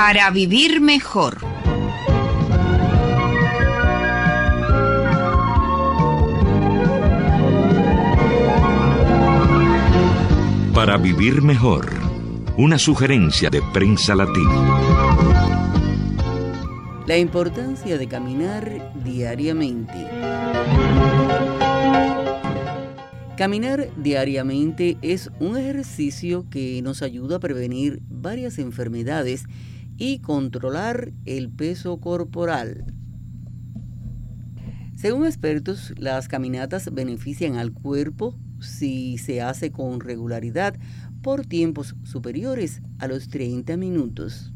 Para vivir mejor. Para vivir mejor. Una sugerencia de Prensa Latina. La importancia de caminar diariamente. Caminar diariamente es un ejercicio que nos ayuda a prevenir varias enfermedades y controlar el peso corporal. Según expertos, las caminatas benefician al cuerpo si se hace con regularidad por tiempos superiores a los 30 minutos.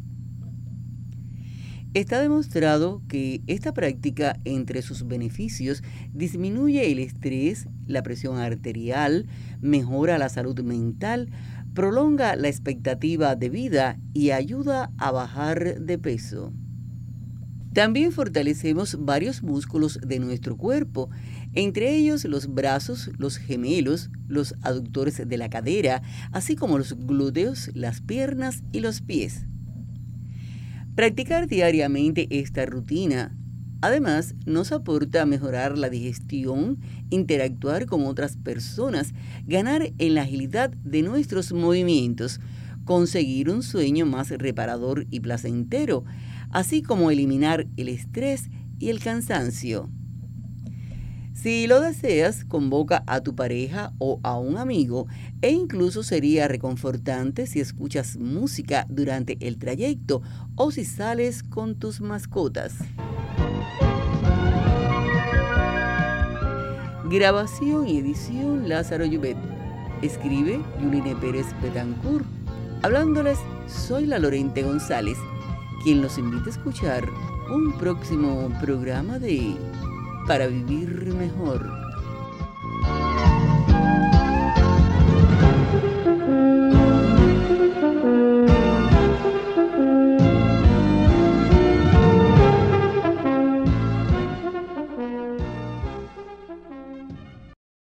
Está demostrado que esta práctica, entre sus beneficios, disminuye el estrés, la presión arterial, mejora la salud mental, prolonga la expectativa de vida y ayuda a bajar de peso. También fortalecemos varios músculos de nuestro cuerpo, entre ellos los brazos, los gemelos, los aductores de la cadera, así como los glúteos, las piernas y los pies. Practicar diariamente esta rutina, además, nos aporta a mejorar la digestión, interactuar con otras personas, ganar en la agilidad de nuestros movimientos, conseguir un sueño más reparador y placentero, así como eliminar el estrés y el cansancio. Si lo deseas, convoca a tu pareja o a un amigo e incluso sería reconfortante si escuchas música durante el trayecto o si sales con tus mascotas. Grabación y edición Lázaro Llubet. Escribe Yuline Pérez Betancourt. Hablándoles, soy la Lorente González, quien los invita a escuchar un próximo programa de Para Vivir Mejor.